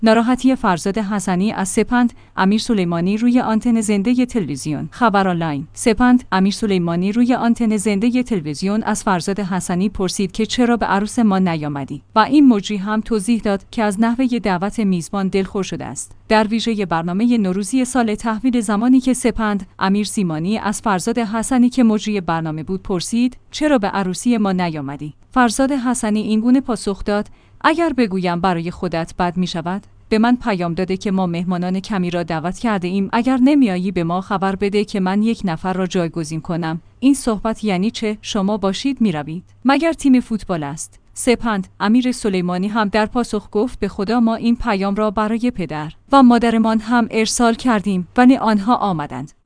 ناراحتی فرزاد حسنی از سپند امیر سلیمانی روی آنتن زنده تلویزیون. خبر آنلاین. سپند امیر سلیمانی روی آنتن زنده تلویزیون از فرزاد حسنی پرسید که چرا به عروس ما نیامدی و این مجری هم توضیح داد که از نحوه دعوت میزبان دلخور شده است. در ویژه برنامه نوروزی سال تحویل زمانی که سپند امیر سلیمانی از فرزاد حسنی که مجری برنامه بود پرسید چرا به عروسی ما نیامدی؟ فرزاد حسنی اینگونه پاسخ داد: اگر بگویم برای خودت بد می شود؟ به من پیام داده که ما مهمانان کمی را دعوت کرده ایم، اگر نمیایی به ما خبر بده که من یک نفر را جایگزین کنم. این صحبت یعنی چه؟ شما باشید میروید؟ مگر تیم فوتبال است؟ سپند امیر سلیمانی هم در پاسخ گفت به خدا ما این پیام را برای پدر و مادرمان هم ارسال کردیم ولی آنها آمدند.